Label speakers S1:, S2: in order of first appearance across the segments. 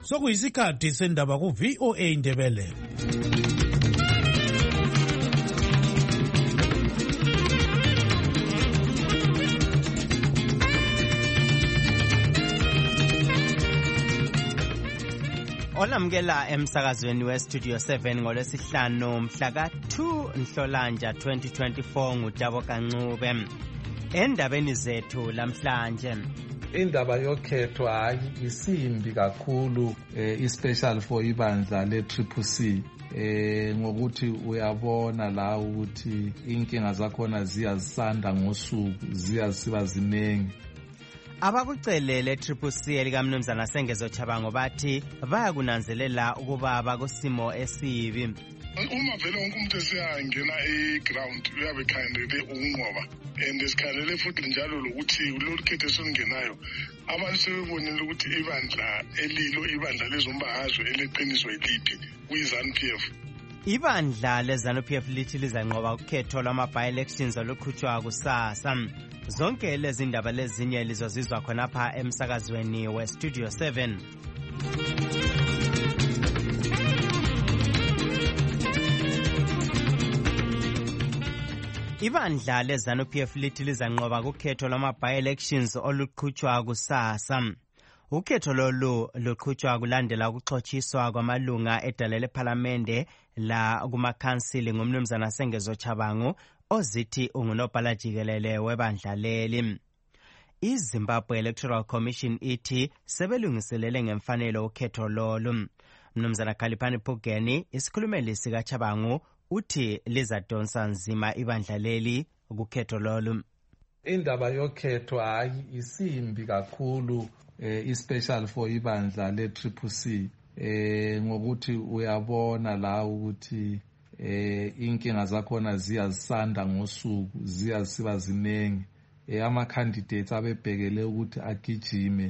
S1: Sokuyisikhathi sendaba ku VOA Indebele.
S2: Olamukela emsakazweni weStudio 7 ngolwesihlanu mhla ka-2 Nhlolanja 2024 nguTabo Kancube. Endabeni zethu lamhlanje,
S3: indaba yokhetho hayi isimbi kakhulu especially for ibandla le-CCC ngokuthi uyabona la ukuthi inkinga zakhona ziyazisanda ngosuku ziyasiba ziningi.
S2: abakucele le-CCC elikaMnumzana Sengezo Chabango bathi bayakunanzelela ukuba bakusimo esibi.
S4: Uma vele wonke umuntu esiyangena e-ground uyabe khandele ukunqoba and esikhalele futhi njalo lokuthi kulolu khetho esilungenayo abantu sebebonile ukuthi ibandla lezombangazwe eleqiniswa yiliphi kuyi-ZANU-PF.
S2: Ibandla le-ZANU-PF lithi lizanqoba ukhetho lwama-by-elections oluqhutshwa kusasa. Zonke lezi ndaba lezinye lizozizwa khonapha emsakazweni weStudio 7. Ibandla le-ZANU-PF lithi lizanqoba kukhetho lwama-by-elections oluqhutshwa kusasa. Ukhetho lolu luqhutshwa kulandela ukuxotshiswa kwamalunga edale lephalamende la kumakhansili ngumnumzana Sengezo Chabango ozithi ungunobhala jikelele webandla leli. iZimbabwe Electoral Commission ithi sebelungiselele ngemfanelo ukhetho lolu. Mnumzana Khaliphani Phugeni, isikhulumeli sikaChabango, uthi lizadonsa nzima ibandla leli ukhetho lolu.
S3: Indaba yokhetho hayi isimbi kakhulu especially for ibandla le-CCC ngokuthi uyabona la ukuthi inkinga zakhona ziyazisanda ngosuku ziyasiba ziningi. Ama-candidates abebhekele ukuthi agijime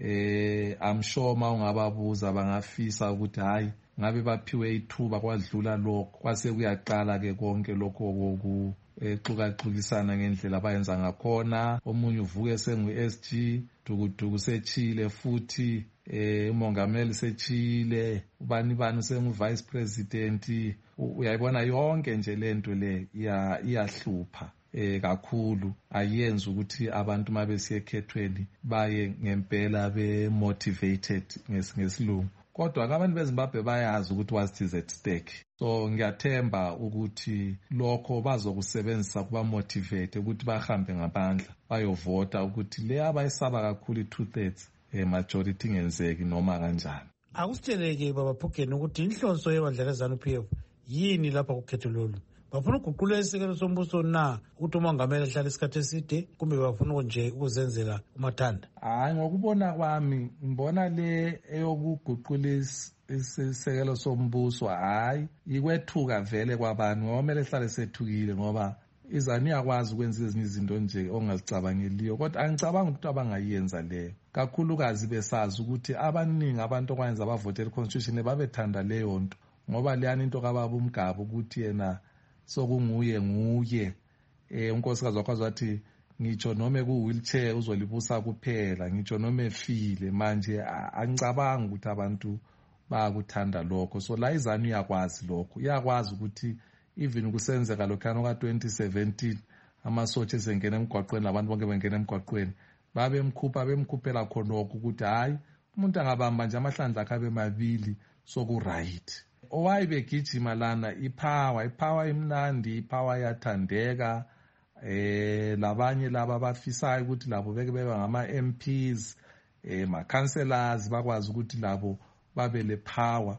S3: I'm sure ma ungababuza bangafisa ukuthi hayi ngabe baphiwe ithuba kwadlula lokho kwase kuyaqala ke konke lokho exukaxukisana ngendlela abayenza ngakhona. Omunye uvuke sengu-SG dukuduku sechile futhi umongameli sechile ubani sengu-vice president. Uyayibona yonke nje lento le iyahlupha kakhulu, ayenzi ukuthi abantu mabesiye ekhethweni baye ngempela be-motivated ngesilungu. Kodwa abantu beZimbabwe bayazi ukuthi what is at stake. So ngiyathemba ukuthi lokho bazokusebenzisa kuba motivate ukuthi bahambe ngabandla bayovota ukuthi le abayisaba kakhulu i-2/3 majority ingenzeki noma kanjani.
S1: Akusitsheleke baba Phugeni ukuthi inhlonso yebandla le-ZANU-PF yini lapha kukhetho lolu. Bafuna ukuguqula isekelo sombuso na ukuthi umongameli ahlale isikhathi eside kumbe bafuna nje ukuzenzela umathanda?
S3: Hayi, ngokubona kwami ngibona le eyokuguqula isekelo sombuso hayi ikwethuka vele kwabantu ngoba kumele hlale sethukile ngoba izani yakwazi ukwenza ezinye izinto nje ongazicabangeliyo. Kodwa angicabanga ukuthi abangayenza leyo kakhulukazi besazi ukuthi abaningi abantu okwenza abavotela i-constitution babethanda leyo nto ngoba leyani into kababa uMgaba ukuthi yena sokunguye unkosikazi wakwazi wathi ngitsho noma ku-wheelchair uzolibusa kuphela, ngitsho noma efile. Manje angicabanga ukuthi abantu bayakuthanda lokho. So la izanu iyakwazi lokho, iyakwazi ukuthi even kusenzeka lokhana ka-2017 amasotsha esengena emgwaqweni labantu bonke bengena emgwaqweni bemkhuphela khonokho ukuthi hayi umuntu angabamba nje amahlandla akhe abe mabili soku-right. Owayebegijima lana ipower imnandi, ipower yathandeka. Labanye laba bafisayo ukuthi labo beke beba ngama-MPs, ma-councillors bakwazi ukuthi labo babe le power.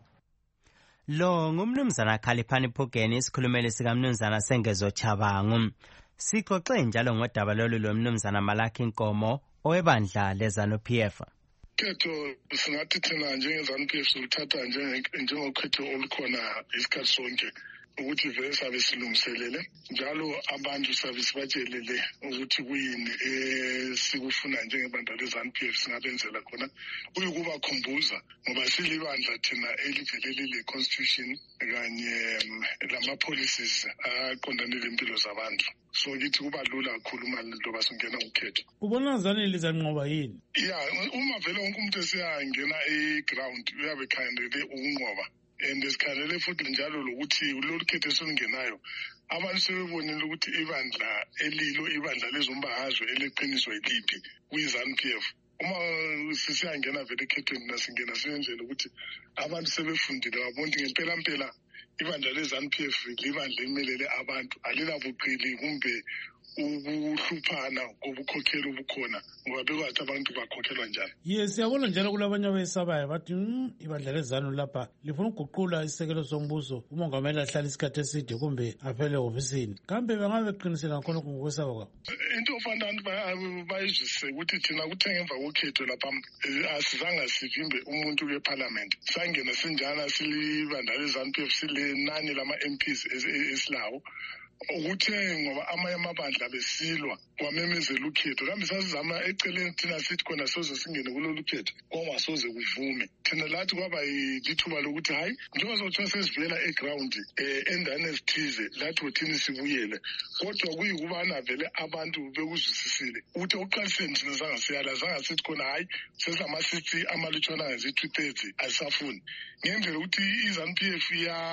S2: Lo ngumnumzana Khaliphani Phugeni, isikhulumeli sikaMnumzana Sengezo Chabango. Sixoxe njalo ngodaba lolu lomnumzana Malaki Nkomo owebandla le-ZANU-PF.
S4: Ukhetho singathi thina njenge-ZANU-PF siluthatha njengokhetho olukhona isikhathi sonke ukuthi vele sabe silungiselele njalo abantu sabe sibatshelele ukuthi kuyini sikufuna njengebandla le-ZANU-PF singabenzela khona uyukubakhumbuza ngoba silibandla thina elivelele le-constitution kanye lama-policies aqondane lempilo zabantu. so ngithi kuba lula kakhulu uma loba singena ukhetho.
S1: Ubona zani lizanqoba yini?
S4: Uma vele wonke umuntu esiyangena e-ground uyabe khandele ukunqoba and esikhandele futhi njalo lokuthi lolu khetho esilungenayo abantu sebebonile ukuthi ibandla elilo ibandla lezombahazwe eleqiniswa yiliphi kuyi-ZANU-PF. Uma sisiyangena vele ekhethweni nasingena siyenzele ukuthi abantu sebefundile babona ukuthi ngempela ibandla le-ZANU-PF libandla elimelele abantu alilabuqili kumbe ukuhluphana kobukhokheli obukhona ngoba bekwathi abantu bakhokhelwa njani.
S1: Siyabona njalo kulabanye abesabayo bathi ibandla lezanu lapha lifuna ukuguqula isekelo sombuso umongameli ahlala isikhathi eside kumbe afele ofisini. Kambe bangabe beqinisela khona ngokwesaba kwabo?
S4: Into ofana abantu bayizwisise ukuthi thina kuthe ngemva kokhetho lapha asizange sivimbe umuntu weparliament. Sangena sinjana silibandla le-ZANU-PF silenani lama-MPs esilawo. Ukuthe ngoba amanye amabandla besilwa kwamemezela ukhetho kambe sasizama eceleni thina sithi khona soze singene kulolu khetho kwangasoze kuvume. Thina lathi kwaba lithuba lokuthi hayi njengoba sokuthiwa sesivela e-ground endane ezithize lathi thina sibuyele kodwa kuyikubana vele abantu bekuzwisisile ukuthi oqaliseni thina zange sithi khona hayi sesamasithi amalutshwana ngezi-230 asisafuni ngendlela ukuthi i-ZANU-PF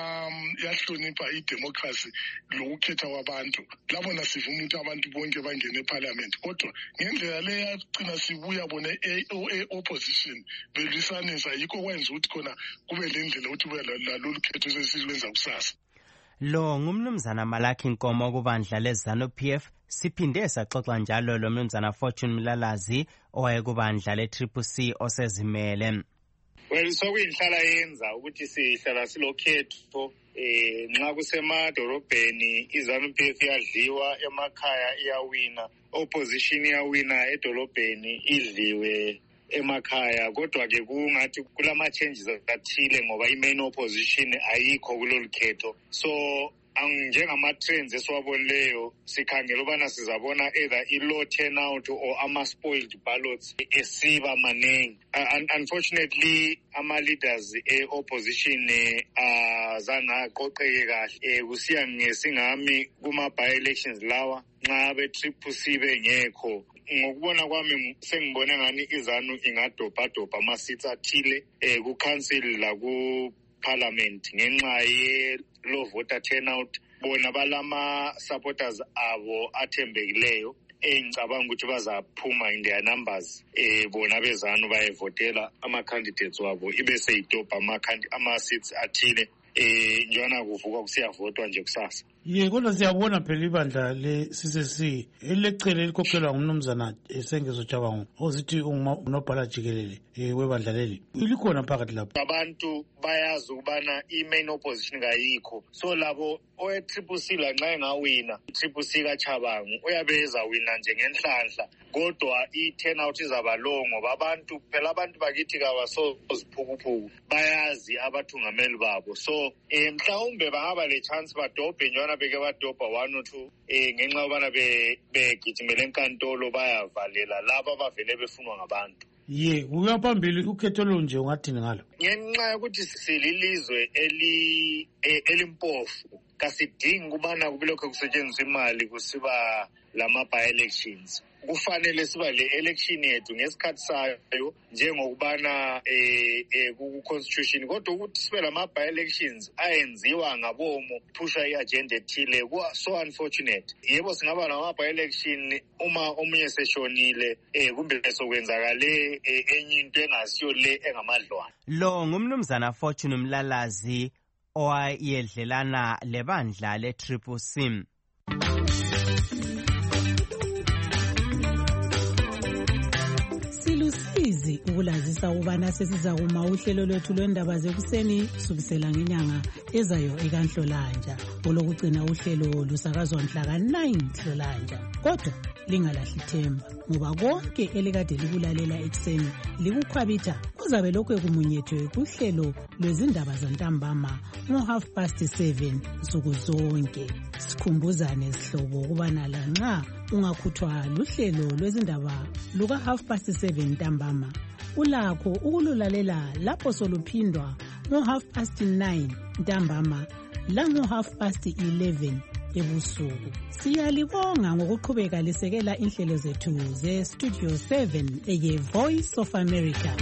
S4: yahlonipha idemocracy lokukhetha kwabantu labo nasivuma ukuthi abantu bonke bangene eparliament kodwa ngendlela le yagcina sibuya bona e-opposition belwisanisa yikho kwenza ukuthi khona kube le ndlela ukuthi kube lalolu khetho sesilwenza kusasa.
S2: Lo ngumnumzana Malaki Nkomo kubandla le-ZANU-PF. Siphinde saxoxa njalo lo mnumzana Fortune Mlalazi owayekubandla le-CCC osezimele.
S5: Well, sokuyinhlala yenza ukuthi sihlala silokhetho nxa kusemadorobheni i-ZANU-PF iyadliwa, emakhaya iyawina, opposition iyawina, edolobheni idliwe emakhaya. Kodwa ke kungathi kulama changes athile ngoba i-main opposition ayikho kulolu khetho. So njengama-trends esiwabonileyo sikhangela ubana sizabona either i-low turnout or ama-spoiled ballots esiba maningi. Unfortunately ama-leaders e-opposition zange aqoqeke kahle kusiya ngesingami kuma-by-elections lawa nxa be-CCC bengekho. Ngokubona kwami sengibone ngani iZANU ingadobhadobha ama-seats athile ku-council laku-parliament ngenxa ye-low voter turnout. Bona balama supporters abo athembekileyo engicabanga ukuthi bazaphuma in their numbers bona beZANU bayevotela ama-candidates wabo ibe seyidobha ama-seats athile njana kuvuka kusiyavotwa nje kusasa.
S1: Kodwa siyabona phela ibandla le-CCC elecele elikhokhelwa ngumnumzana Sengezo Tshabangu ozithi unobhala jikelele webandla leli likhona phakathi lapho.
S5: Abantu bayazi ukubana i-main opposition kayikho, so labo owe-CCC lanxa engawina i-CCC kaTshabangu uyabe ezawina nje ngenhlanhla kodwa i-turnout izaba low ngoba abantu bakithi kabasoziphukuphuku bayazi abathungameli babo. So mhlawumbe bangaba le chance badobhe njana beke badobha 1 or 2 ngenxa yobana begijimele enkantolo bayavalela laba abavele befunwa ngabantu.
S1: Kuya phambili ukhetho lo nje ungathini ngalo?
S5: Ngenxa yokuthi sililizwe elimpofu kasidingi kubana kubelokho kusetshenziswa imali kusiba lama by-elections. Kufanele siba le election yethu ngesikhathi sayo njengokubana ku-constitution kodwa ukuthi sibe lama by-elections ayenziwa ngabomo phusha i-agenda ethile so unfortunate. Yebo singaba lama by-election uma omunye seshonile kumbe sokwenzakale enye into engasiyo le engamadlwana.
S2: Lo ngumnumzana Fortune Mlalazi owayedlelana lebandla le-CCC.
S6: Silusizi ukulazisa ubana sesizakuma uhlelo lwethu lwendaba zekuseni kusukisela ngenyanga ezayo ekanhlolanja. Olokugcina uhlelo lusakazwa mhla ka-9 Nhlolanja. Kodwa lingalahli ithemba ngoba konke elikade likulalela ekuseni likukhwabitha kuzabe lokhu kumunyethwe kuhlelo lwezindaba zantambama ngo-7:30 nsuku zonke. Sikhumbuzane sihlobo ukubana lanxa ungakhuthwa luhlelo lwezindaba luka 7:30 ntambama ulakho ukululalela lapho soluphindwa ngo 9:30 ntambama la ngo 11:30 ebusuku. Siyalibonga ngokuqhubeka lisekela inhlelo zethu ze-Studio 7 ye-Voice of America.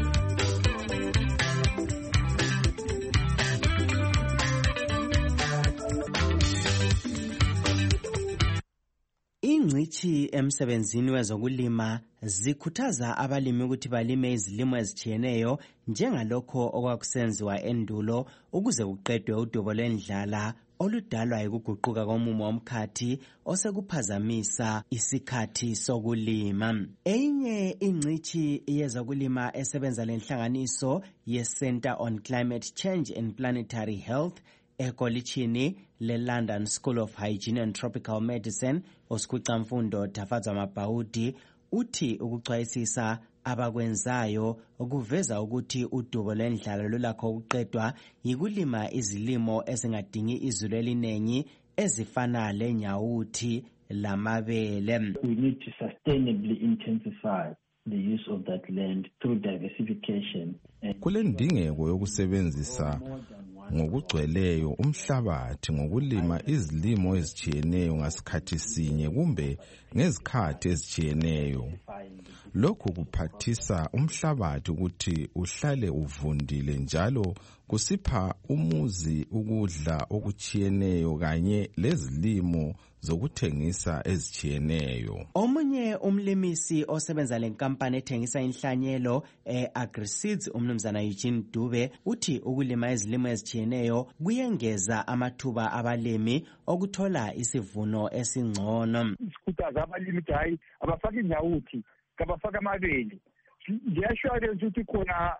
S2: Ingcithi emsebenzini wezokulima zikhuthaza abalimi ukuthi balime izilimo ezitshiyeneyo njengalokho okwakusenziwa endulo ukuze kuqedwe udubo lwendlala oludalwa yikuguquka komumo womkhathi osekuphazamisa isikhathi sokulima. Enye ingcithi yezokulima esebenza lenhlanganiso ye-Center on Climate Change and Planetary Health ekolitshini le-London School of Hygiene and Tropical Medicine, uSkhicamfundo Tafadzwa Mabhaudi, uthi ukuchwayisisa abakwenzayo ukuveza ukuthi udubo lwendlala lulakho ukuqedwa yikulima izilimo ezingadingi izulu eliningi ezifana lenyawuthi lamabele.
S7: We need to sustainably intensify the use of that land through diversification.
S8: Kulendingeko yokusebenzisa ngokugcweleyo umhlabathi ngokulima izilimo ezitshiyeneyo ngasikhathi sinye kumbe ngezikhathi ezitshiyeneyo. Lokhu kuphathisa umhlabathi ukuthi uhlale uvundile njalo kusipha umuzi ukudla okutshiyeneyo kanye lezilimo zokuthengisa ezitshiyeneyo.
S2: Omunye umlimisi osebenza lenkampani ethengisa inhlanyelo AgriSeeds umnumzana Eugene Dube uthi ukulima izilimo ezitshiyeneyo kuyengeza amathuba abalimi okuthola isivuno esingcono.
S9: Sikhuthaza abalimi ukuthi hayi abafake inyawuthi kabafaka amabele. Ngiyashwara ukuthi khona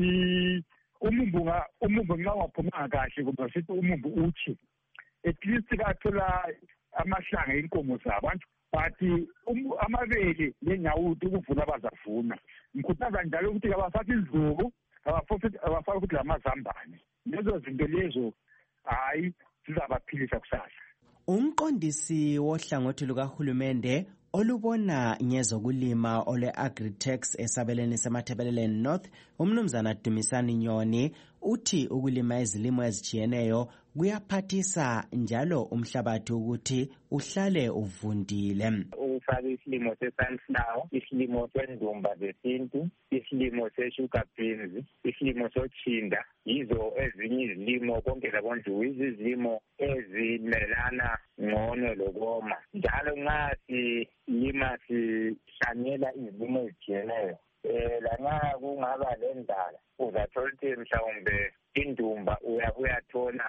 S9: umumbu nxa waphuma kahle kuba sithi umumbu uthi at least bathola amahlanga enkomo zabo but amabele lenyawuthi ukuvuna bazavuna. Ngikhuthaza njalo ukuthi kabafake izulu abafake ukuthi lamazambane. Lezo zinto lezo hayi zizabaphilisa kusasa.
S2: Umqondisi wohlangothi lukahulumende olubona ngezokulima ole-Agritex esabeleni semathebeleleni North umnumzana Dumisani Nyoni uthi ukulima izilimo ezitshiyeneyo kuyaphathisa njalo umhlabathi ukuthi uhlale uvundile.
S10: Ufaka isilimo se-sunflower, isilimo sendumba zesintu, isilimo se-sugar beans, isilimo sochinda, yizo ezinye izilimo konke labonje izilimo ezimelana ngcono lokoma. Njalo nxa silima sihlanyela izilimo ezitshiyeneyo lanxa kungaba lendala uzathola ukuthi mhlawumbe indumba uyathola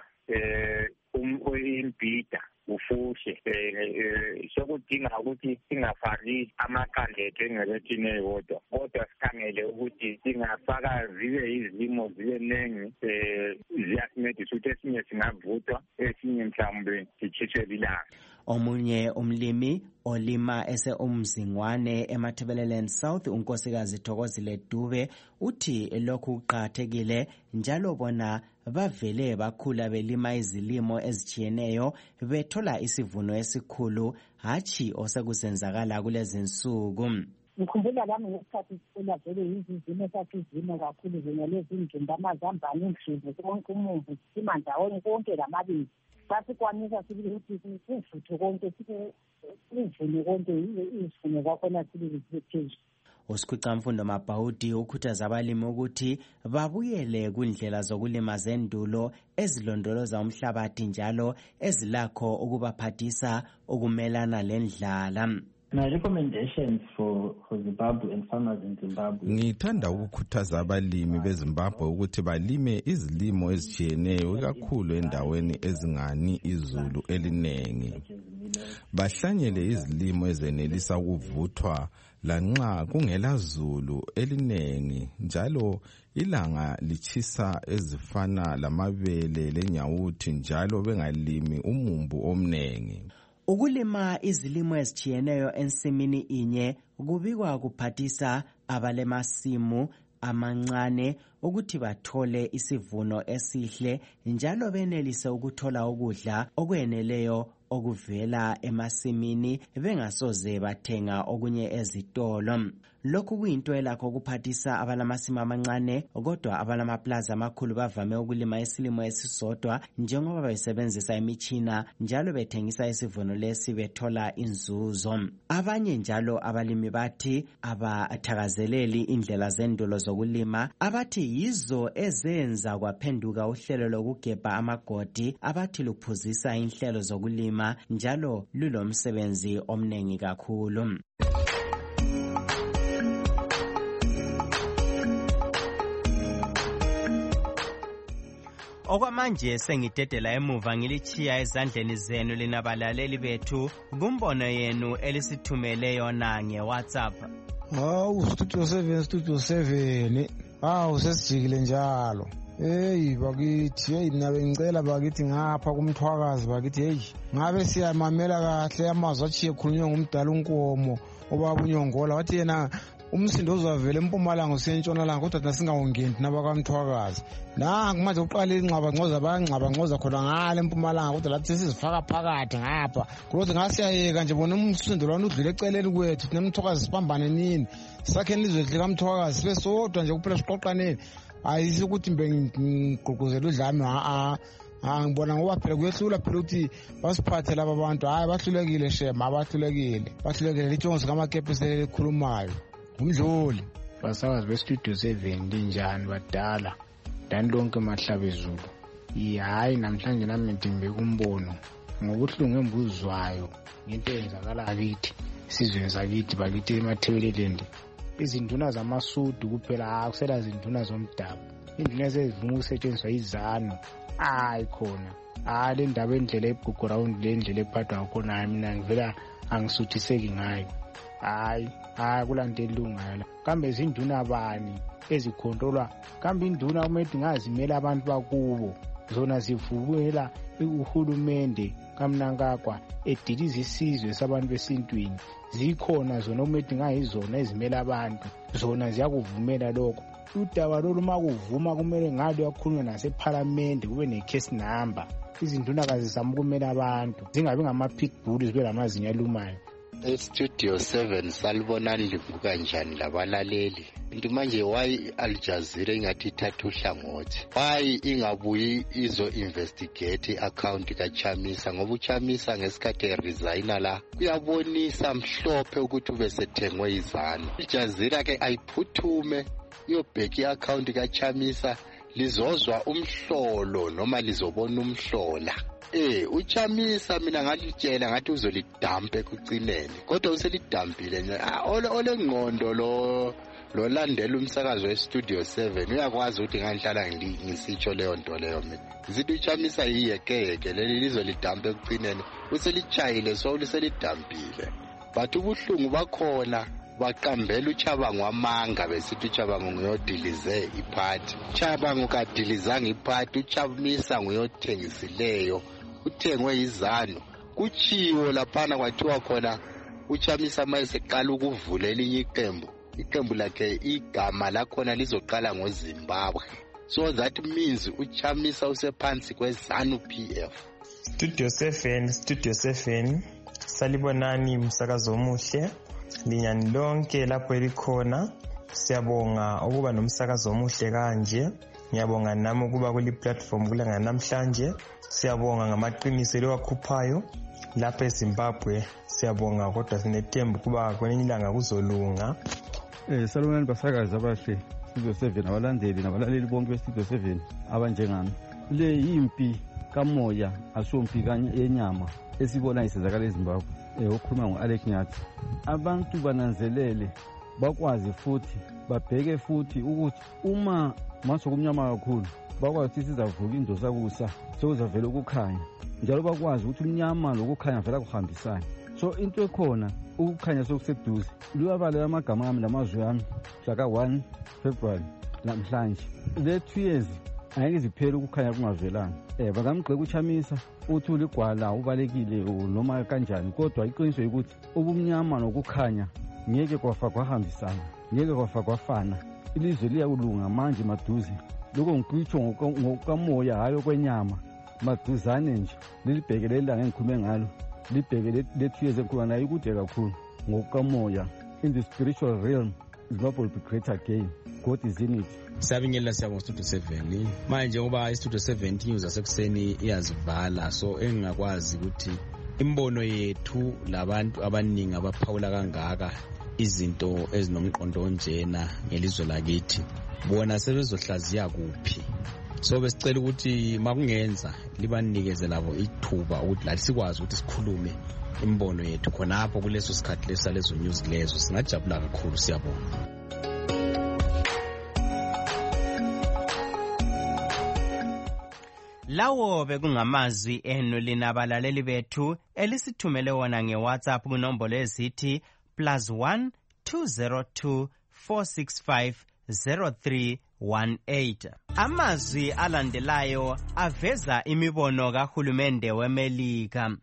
S10: imbhida ufushe sokudinga ukuthi singafaki amaqandethu engcebethini eyodwa kodwa sikhangele ukuthi singafaka zibe izilimo zibe nengi ziyasincedisa ukuthi esinye singavuthwa esinye mhlawumbe sitshiswe ilanga.
S2: Omunye umlimi olima ese-Umzingwane eMathebeleleni South unkosikazi Thokozile Dube uthi lokhu kuqakathekile njalo bona bavele bakhula belima izilimo ezitshiyeneyo bethola isivuno esikhulu hatshi osekusenzakala kulezi nsuku.
S11: Ngikhumbula lami ngesikhathi sicela vele izizimo sasizimo kakhulu zingalezi indumba amazambane imhluzi konke umumbu sima ndawonye konke lamabili. Sasikwanisa sibili ukuthi sivuthe konke sivune konke isivuno kwakhona sibili siphezulu.
S2: uSkhicamfundo Mabhaudi ukhuthaza abalimi ukuthi babuyele kundlela zokulima zendulo ezilondoloza umhlabathi njalo ezilakho ukubaphathisa ukumelana lendlala.
S7: My recommendations for Zimbabwe and farmers in Zimbabwe.
S8: Ngithanda ukukhuthaza abalimi beZimbabwe ukuthi balime izilimo ezitshiyeneyo kakhulu endaweni ezingani izulu elinengi. Bahlanyele izilimo ezenelisa ukuvuthwa lanxa kungela zulu elinengi njalo ilanga lichisa ezifana lamabele lenyawuthi njalo bengalimi umumbu omnengi.
S2: Ukulima izilimo ezitshiyeneyo ensimini inye kubikwa kuphathisa abalemasimu amancane ukuthi bathole isivuno esihle njalo benelise ukuthola ukudla okweneleyo okuvela emasimini bengasoze bathenga okunye ezitolo. lokhu kuyinto elakho ukuphathisa abalamasimo amancane, kodwa abalamaplaza amakhulu bavame ukulima isilimo esisodwa njengoba besebenzisa imitshina njalo bethengisa isivuno lesi bethola inzuzo. Abanye njalo abalimi bathi abathakazeleli indlela zendulo zokulima, abathi yizo ezenza kwaphenduka uhlelo lokugebha amagodi, abathi luphuzisa inhlelo zokulima njalo lulomsebenzi omningi kakhulu. Okwamanje sengidedela emuva ngilichiya ezandleni zenu lina balaleli bethu kumbono yenu elisithumele yona ngeWhatsApp.
S12: Studio 7 sesijikile njalo. Bakithi nabe ngicela bakithi ngapha kumthwakazi bakithi ngabe siyamamela kahle amazwi achiye khulunywa ngumdala uNkomo obaba uNyongola wathi yena umsindo uzavela eMpumalanga usentshonalanga kodwa thina singawungeni nabakamthwakazi. Nangu manje uqala ingcaba ngcoza bayangcaba ngcoza khona ngale eMpumalanga kodwa lathi sizifaka phakathi ngapha. Kulothi ngasiyayeka nje bona umsindo lwana udlule eceleni kwethu nemthwakazi sibambane nini. Sakhe nizwe likamthwakazi sibe sodwa nje kuphela siqoqaneni. Ayisi ukuthi ngigqugquzela udlame ngibona ngoba phela kuyehlula phela ukuthi basiphathe laba bantu. Bahlulekile shema, bahlulekile litshongo kamakepesi elikhulumayo umdluli.
S13: Basakazi bestudio 7 linjani badala dani lonke mahlaba ezulu. Hayi namhlanje nami ngidimbe kumbono ngobuhlungu embuzwayo ngento eyenzakala kithi sizweni sakithi bakithi eMathebeleleni. Izinduna zamasudu kuphela akusela izinduna zomdabu. Induna ezivuma ukusetshenziswa izano khona le ndaba endlela eBhugu round le ndlela ephathwa khona mina ngivela angisuthiseki ngayo. Kulanto elungayo. Kambe izinduna bani ezikhontrolwa? Kambe induna kumele ngazimela abantu bakubo zona zivukela uhulumende kaMnangagwa ediliza isizwe sabantu besintwini. Zikhona zona kumele ngayizona ezimela abantu, zona ziyakuvumela lokho. Udaba lolu makuvuma kumele ngalo yakhulunywa naseParliament kube necase number. Izinduna kazizama ukumela abantu zingabi ngama-pitbull zibe lamazinyo alumayo.
S14: Studio 7 salibonani livuka njani labalaleli. Into manje why Al Jazeera ingathi ithatha uhlangothi? Why ingabuyi izo investigate account kaChamisa ngoba uChamisa ngesikhathi eresigna la kuyabonisa mhlophe ukuthi ubesethengwe izano. Al Jazeera ke ayiphuthume iyobheka i-account kaChamisa lizozwa umhlolo noma lizobona umhlola. UChamisa mina ngalitshela ngathi uzolidampa ekucineni kodwa uselidampile nje. Ole ngqondo lo landela umsakazo westudio 7 uyakwazi ukuthi nganhlala ngisitsho leyo nto leyo mina. Zithi uChamisa yiyekeke leli lizolidampa ekucineni uselichayile so uselidampile. But ubuhlungu bakhona baqambela uChabangu amanga besithi uChabangu nguyodilize iphathi. uChabangu kadilizanga iphathi, uChamisa nguyothengisileyo uthengwe izano. Kuchiwo laphana kwathiwa khona uChamisa mayeseqala ukuvula elinye iqembu lakhe igama lakhona lizoqala ngoZimbabwe. So that means uChamisa usephansi kweZanu PF.
S15: Studio 7 salibonani umsakazo omuhle linyani lonke lapho elikhona. Siyabonga ukuba nomsakazo omuhle kanje. Ngiyabonga nami ukuba kuli platform kulanga namhlanje. Siyabonga ngamaqiniso eliwakhuphayo lapha eZimbabwe. Siyabonga kodwa sinethemba kuba kwelinye ilanga kuzolunga.
S16: Salonani basakazi abahle Studio 7 abalandeli nabalaleli bonke beStudio 7 abanjengami. Le yimpi kamoya asompi kanye yenyama esibona isenzakala eZimbabwe. Okhuluma ngoAlex Nyathi. Abantu bananzelele bakwazi futhi babheke futhi ukuthi uma masokumnyama kakhulu bakwazi ukuthi sizavuka indosakusa sokuzavela ukukhanya njalo bakwazi ukuthi umnyama lokukhanya vela kuhambisana. So into ekhona ukukhanya sokuseduze luyabala amagama ami namazwi ami mhla ka-1 February namhlanje. Le 2 years angeke ziphele ukukhanya kungavelanga. Bangamgxeka uChamisa uthi uligwala ubalekile noma kanjani kodwa iqiniso ukuthi ubumnyama nokukhanya ngeke kwafa kwahambisana, ngeke kwafa kwafana. Ilizwe liyakulunga manje maduze. Lokho ngikutsho ngokamoya hayo kwenyama maduzane nje. Lilibhekele ilanga engikhulume ngalo libheke le 2 years enkulu nayo ikude kakhulu ngokamoya in the spiritual realm Zimbabwe will be great again. God is in it.
S17: Siyabingelela siyabonga Studio 7 manje ngoba iStudio 7 news asekuseni iyazivala so engakwazi ukuthi imbono yethu labantu abaningi abaphawula kangaka izinto ezinomqondo onjena ngelizwe lakithi bona sebezohlaziya kuphi so besicela ukuthi makungenza libanikeze labo ithuba ukuthi lathi sikwazi ukuthi sikhulume imbono yethu khonapho kuleso sikhathi leso news lezo singajabula kakhulu siyabonga.
S2: Lawo bekungamazwi enu lina abalaleli bethu elisithumele wona ngeWhatsApp kunombolo ezithi +1 202 465 0318. Amazwi alandelayo aveza imibono kahulumende weMelika.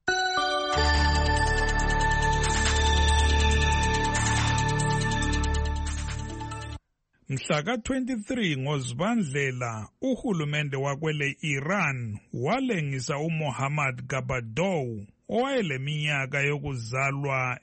S18: Mhla ka-23 ngoZibandlela uhulumende wakwele Iran walengisa uMohammad Gabadou owayeleminyaka yokuzalwa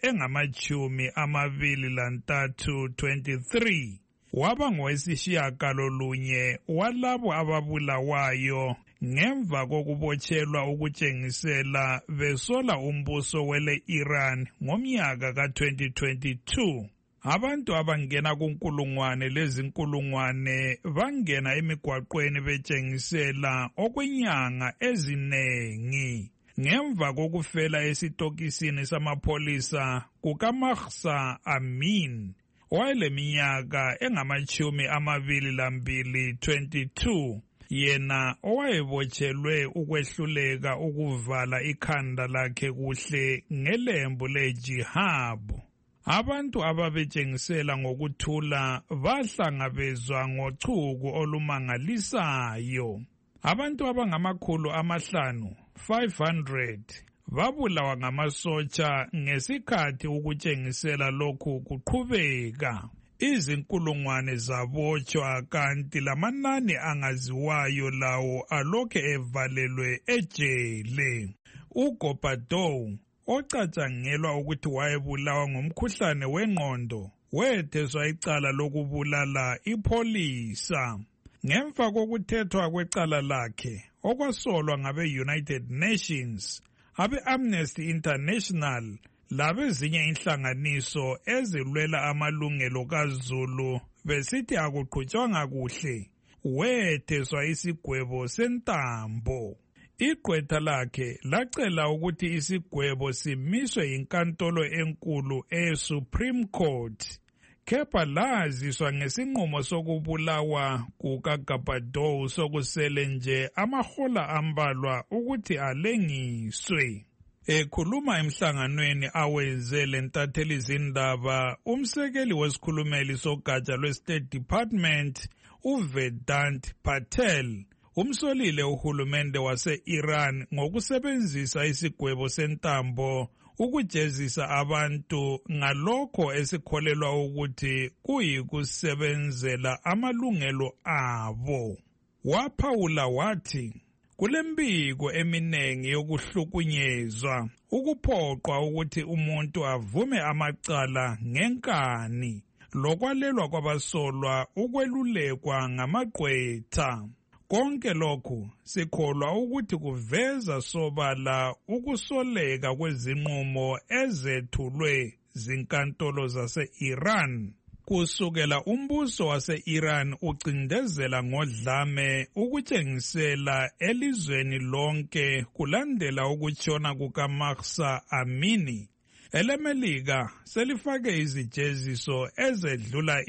S18: engama-23 waba ngowesishiyagalolunye walabo ababulawayo ngemva kokubotshelwa ukutshengisela besola umbuso wele Iran ngomnyaka ka-2022. Abantu abangena kunkulungwane lezinkulungwane bangena emigwaqweni betshengisela okwenyanga ezinengi. Ngemva kokufela esitokisini samapholisa kukaMahsa Amin, owayeleminyaka engama-22, yena owayebotshelwe ukwehluleka ukuvala ikhanda lakhe kuhle ngelembu lejihad. Abantu ababetshengisela ngokuthula bahlangabezwa ngochuku olumangalisayo. Abantu abangama-500 babulawa ngamasotsha ngesikhathi ukutshengisela lokhu kuqhubeka. Izinkulungwane zabotshwa kanti lamanani angaziwayo lawo alokhe evalelwe ejele. uGobadou ocatshangelwa ukuthi wayebulawa ngomkhuhlane wengqondo wetheswa icala lokubulala ipholisa. Ngemva kokuthethwa kwecala lakhe okwasolwa ngabe-United Nations, abe-Amnesty International labezinye inhlanganiso ezilwela amalungelo kaZulu besithi akuqhutshwanga kuhle, wetheswa isigwebo sentambo. Igqwetha lakhe lacela ukuthi isigwebo simiswe yinkantolo enkulu e-Supreme Court, kepha laziswa ngesinqumo sokubulawa kukaGabadou sokusele nje amahola ambalwa ukuthi alengiswe. Ekhuluma emhlanganweni awenze lentatheli zindaba, umsekeli wesikhulumeli sogatsha lwe-State Department uVedant Patel umsolile uhulumende wase-Iran ngokusebenzisa isigwebo sentambo ukujezisa abantu ngalokho esikholelwa ukuthi kuyikusebenzela amalungelo abo. Waphawula wathi, kulembiko eminengi yokuhlukunyezwa, ukuphoqwa ukuthi umuntu avume amacala ngenkani, lokwalelwa kwabasolwa ukwelulekwa ngamagqwetha. Konke lokhu sikholwa ukuthi kuveza sobala ukusoleka kwezinqumo ezethulwe zinkantolo zase-Iran. Kusukela umbuso wase-Iran ucindezela ngodlame ukutshengisela elizweni lonke kulandela ukutshona kukaMahsa Amini. EleMelika selifake izijeziso ezedlula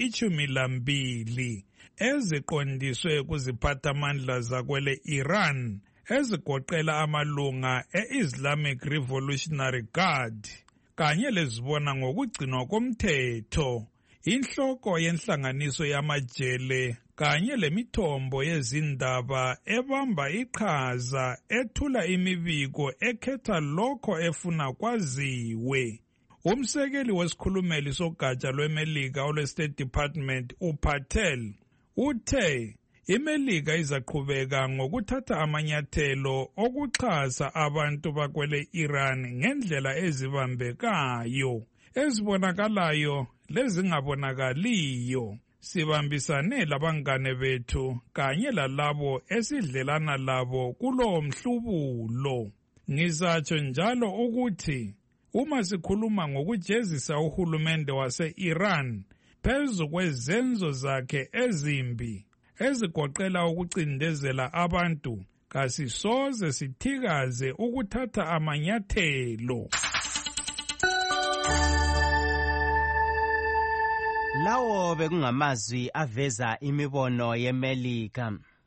S18: 12 eziqondiswe kuziphathamandla zakwele Iran ezigoqela amalunga e-Islamic Revolutionary Guard kanye lezibona ngokugcinwa komthetho, inhloko yenhlanganiso yamajele kanye lemithombo yezindaba ebamba iqhaza ethula imibiko ekhetha lokho efuna kwaziwe. Umsekeli wesikhulumeli sogatsha lweMelika olwe-State Department uPatel uthe iMelika izaqhubeka ngokuthatha amanyathelo okuxhasa abantu bakwele Iran ngendlela ezibambekayo, ezibonakalayo lezingabonakaliyo. Sibambisane labangane bethu kanye lalabo esidlelana labo kulo mhlubulo. Ngizatsho njalo ukuthi uma sikhuluma ngokujezisa uhulumende wase-Iran phezu kwezenzo zakhe ezimbi ezigoqela ukucindezela abantu, kasisoze sithikaze ukuthatha amanyathelo.
S2: Lawo bekungamazwi aveza imibono yeMelika.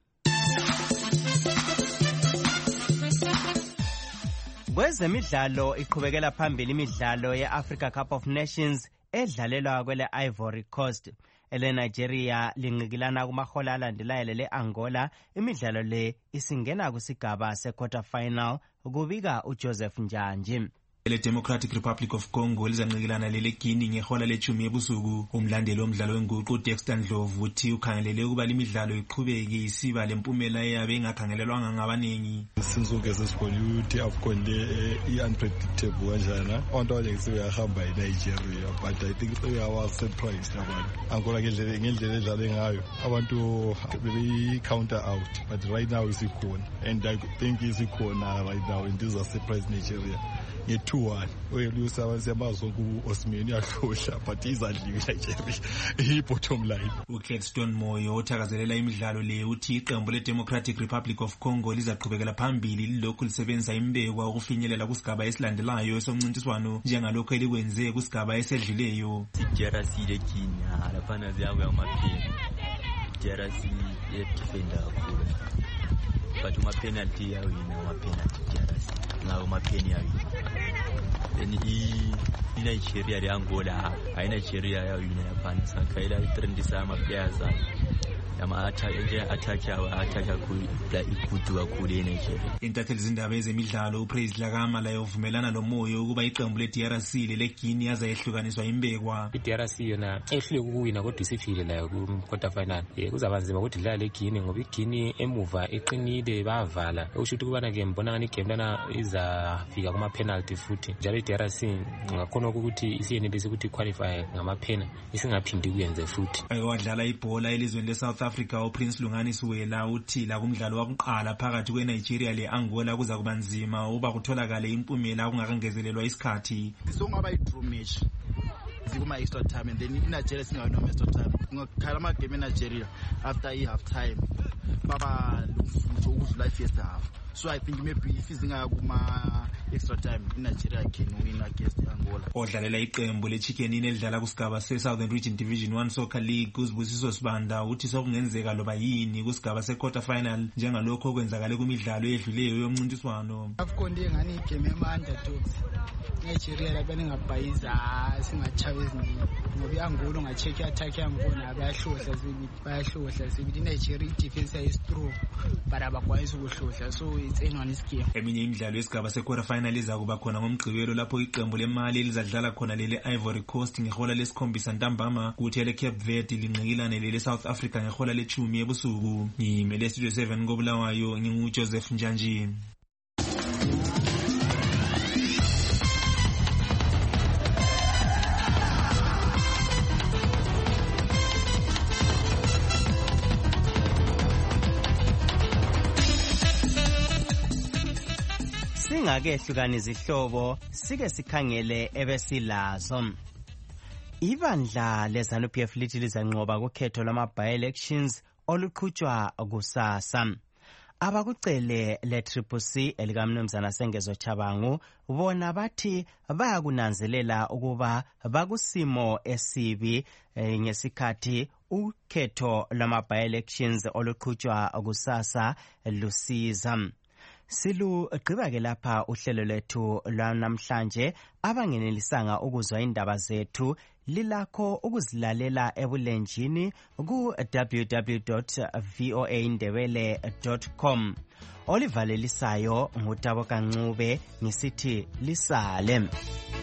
S2: Kwezemidlalo iqhubekela phambili imidlalo ye-Africa Cup of Nations edlalelwa kwele Ivory Coast. EleNigeria linqikilana kumahola alandelayo le-Angola. Imidlalo le isingena kusigaba se-quarter final, kubika uJoseph Njanji.
S19: Le-Democratic Republic of Congo lizanqikilana lele-Guinea ngehola le-10 ebusuku. Umlandeli womdlalo wenguqu uDexter Ndlovu uthi ukhangelele ukuba imidlalo iqhubeke isiba lempumela eyabe ingakhangelelwanga ngabaningi.
S20: Sinsuke sesibona ukuthi AFCON le i-unpredictable kanjani. Abantu abaningi sebeyahamba eNigeria, but I think sebeyawa-surprise abantu. Angola ngendlela edlale ngayo abantu bebeyi-counter out, but right now isikhona, and I think isikhona right now, and this is a surprise Nigeria. Nge-2-1 oyolusa siyamazo ku-Osman uyahlohla but izadliwe Nigeria i-bottom line.
S19: uCledston Moyo othakazelela imidlalo le uthi iqembu le-Democratic Republic of Congo lizaqhubekela phambili lilokhu lisebenzisa imbekwa ukufinyelela kusigaba esilandelayo somncintiswano njengalokho elikwenze kusigaba esedluleyo.
S21: DRC leKenya laphana ziyakuya amaphini. DRC yedefenda kakhulu but uma-penalty yawina ama-penalty DRC ngawo ma-pen yawina. Then i-Nigeria le-Angola hayi Nigeria yawina laphana sankhayela itrendisa ama-players ayo ama-attack kakhulu kakhulu eNigeria.
S19: Intatheli zindaba ezemidlalo uPraise Lakama layo uvumelana lomoyo ukuba iqembu le-DRC lele-Guinea yazayehlukaniswa imbekwa.
S22: I-DRC yona ehlule ukuwina kodwa isifile layo ku-quarter final. Kuzaba nzima ukuthi idlala le-Guinea ngoba i-Guinea emuva iqinile bayavala. Okusho ukuthi kubana-ke mbonakala igame lana izafika kuma-penalty futhi. Njalo i-DRC ngakhona ukuthi isiyenelise ukuthi iqualify ngama-penalty isingaphindi kuyenze futhi.
S19: Wadlala ibhola elizweni le-South Africa uPrince Lungani Siwela uthi la kumdlalo wakuqala phakathi kweNigeria le-Angola kuza kuba nzima uba kutholakale impumela kungakangezelelwa isikhathi.
S23: Sokungaba i-draw match zikuma extra time and then iNigeria singawina extra time. Ngakhala amagame eNigeria after i-half time baba lomfutho ukudlula i-first half. So I think maybe if izinga kuma extra time Nigeria can win against Angola.
S19: Odlalela iqembu le-Chicken Inn elidlala kusigaba se-Southern Region Division 1 Soccer League uZibusiso Sibanda uthi sokungenzeka loba yini kusigaba se-quarter final njengalokho okwenzakale kumidlalo edluleyo yomncintiswano.
S24: AFCON ngani igame ama-underdogs. Nigeria labani ngabhayiza singachawe eziningi ngoba i-Angola unga-check i-attack yangibona bayahlohla sibili Nigeria i-defense yayi-strong but abakwanisi ukuhlohla so it's anyone is game.
S19: Eminye imidlalo yesigaba se-quarter final iza kuba khona ngomgqibelo lapho iqembu leMali elizadlala khona lele Ivory Coast ngehola lesikhombisa ntambama kuthi ele-Cape Verde linqikilane lele South Africa ngehola le-10 ebusuku. Ngimele Studio 7 koBulawayo nginguJoseph Njanji.
S2: Singake hlukana izihlobo sike sikhangele ebesilazo. Ibandla leZANU-PF lithi lizanqoba kukhetho lwama-by-elections oluqhutshwa kusasa. Abakucele le-CCC elikamnumzana Sengezo Chabangu bona bathi bayakunanzelela ukuba bakusimo esibi ngesikhathi ukhetho lwama-by-elections oluqhutshwa kusasa lusiza. Siluqhiba ke lapha uhlelo lwethu lwanamhlanje. Abangenelisanga ukuzwa indaba zethu lilakho ukuzilalela ebulenjini ku www.voaindebele.com. Olivalelisayo ngutabo Kancube ngisithi lisale.